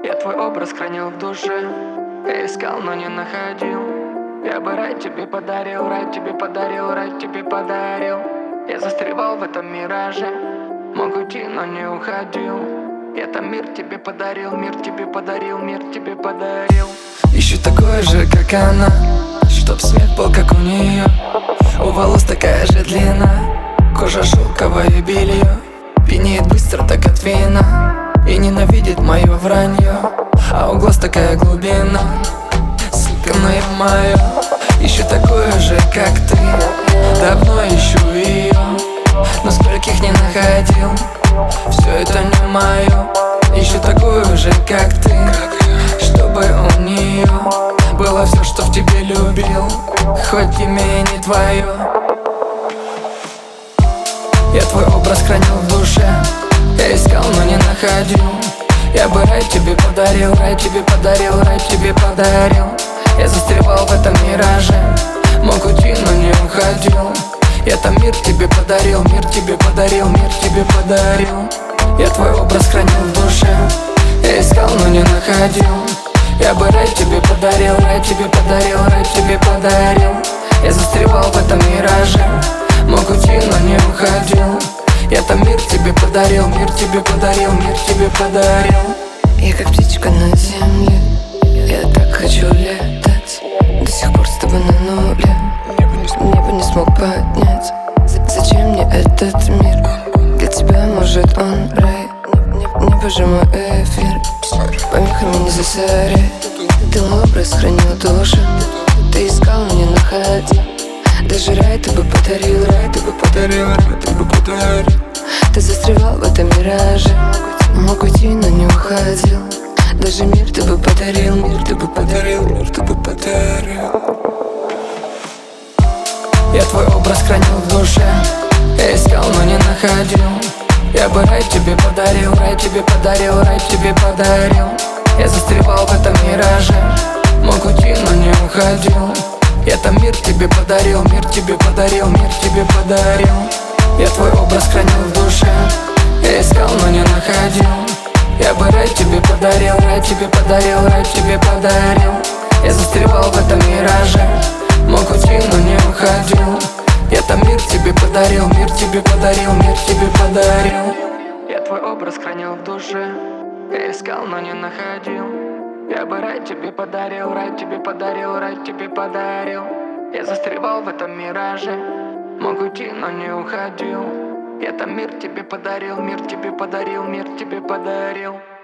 Я твой образ хранил в душе. Я искал, но не находил. Я бы рай тебе подарил, рай тебе подарил, рай тебе подарил. Я застревал в этом мираже. Мог уйти, но не уходил. Я там мир тебе подарил, мир тебе подарил, мир тебе подарил. Ищу такой же, как она, чтоб смех был, как у нее. У волос такая же длина, кожа шелковое белье. Пьянеет быстро, так от вина, и ненавидит мое вранье. А у глаз такая глубина, сликанная мое. Ищу такое же, как ты, давно ищу ее, но скольких не находил. Все это не мое. Ищу такую же, как ты, чтобы у нее было все, что в тебе любил, хоть имя и не твое. Я твой образ хранил в душе. Я искал, но не находил. Я бы рай тебе подарил, рай тебе подарил, рай тебе подарил. Я застревал в этом мираже. Мог уйти, но не уходил. Я там мир тебе подарил, мир тебе подарил, мир тебе подарил. Я твой образ хранил в душе. Я искал, но не находил. Я бы рай тебе подарил, рай тебе подарил, рай тебе подарил. Я застревал в этом мираже. Мог уйти, но не уходил. Я там мир тебе подарил, мир тебе подарил, мир тебе подарил. Я как птичка на земле, я так хочу летать. До сих пор с тобой на нуле, небо не смог поднять. Зачем мне этот мир? Для тебя, может, он рай. Небо же мой эфир, помехами не засоряй. Ты образ хранил в душе. Ты искал, но не находил. Даже рай ты бы подарил, рай ты бы подарил, рай ты бы подарил. Ты застревал в этом мираже. Мог уйти, но не уходил. Даже мир ты бы подарил, мир ты бы подарил, мир ты бы подарил. Я твой образ хранил в душе. Я искал, но не находил. Я бы рай тебе подарил, рай тебе подарил, рай тебе подарил. Я застревал в этом мираже. Мог уйти, но не уходил. Я там мир тебе подарил, мир тебе подарил, мир тебе подарил. Я твой образ хранил в душе. Я искал, но не находил. Я бы рай тебе подарил, рай тебе подарил, рай тебе подарил. Я застревал в этом мираже. Мог уйти, но не уходил. Я там мир тебе подарил, мир тебе подарил, мир тебе подарил. Я твой образ хранил в душе. Я искал, но не находил. Я бы рай тебе подарил, рай тебе подарил, рай тебе подарил. Я застревал в этом мираже. Мог уйти, но не уходил. Я там мир тебе подарил, мир тебе подарил, мир тебе подарил.